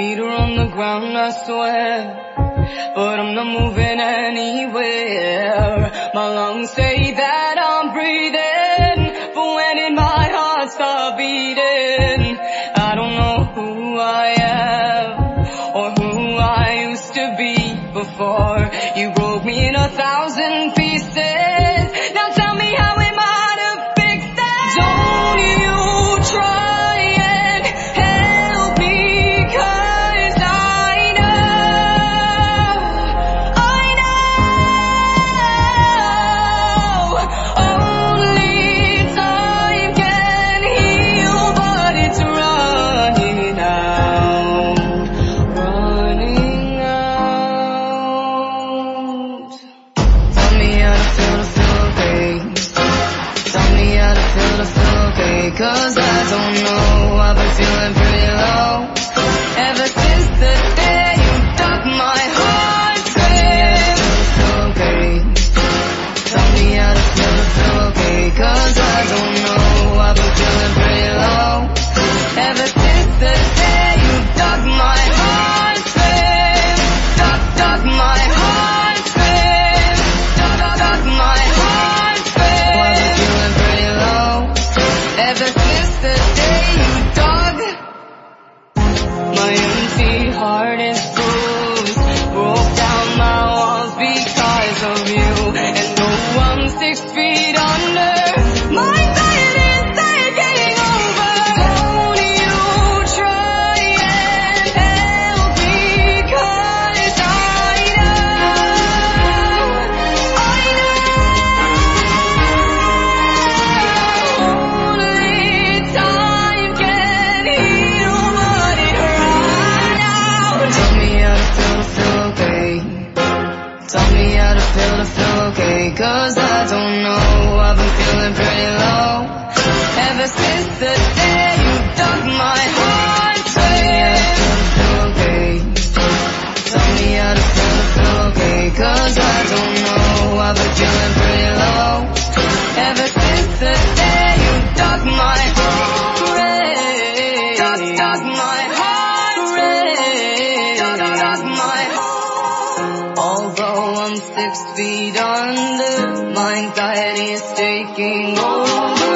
feet are on the ground, I swear, but I'm not moving anywhere. My lungs say that I'm breathing, but when did my heart stop beating? I don't know who I am or who I used to be before you broke me in 1,000 pieces. Now tell me, how am I to fix that? Don't you try and help me, 'cause I know only time can heal, but it's running out, running out. Tell me how to feel okay. Tell me how to feel okay, 'cause I don't know, I've been feeling pretty low ever since the day you dug my heart in. Okay. Tell me how to feel okay, 'cause I don't know, I've been feeling pretty low ever since the day you dug my heart in. Dug my heart in. Dug my heart in. I've been feeling pretty low ever since the day you dug. My empty heart is bruised, broke down my walls because of you, and though I'm 6 feet under, my anxiety is taking over. Don't you try and help me, 'cause I know only time can heal, but it ran out. Tell me how to feel okay. Tell me how to feel okay, 'cause I don't know, I've been feeling pretty low ever since the day you dug my heart in. Okay. Tell me how to feel okay, 'cause I don't know, I've been feeling pretty low ever since the day you dug my heart in. Dug my heart in. Dug my heart. Although I'm 6 feet under, my anxiety is taking over.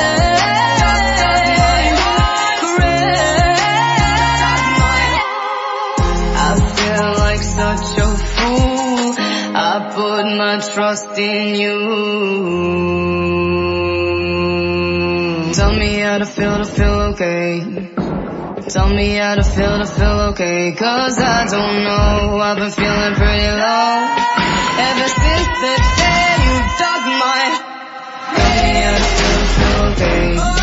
I feel like such a fool, I put my trust in you. Tell me how to feel okay. Tell me how to feel okay, 'cause I don't know, I've been feeling pretty low ever since the day you dug my. Tell me how to feel okay.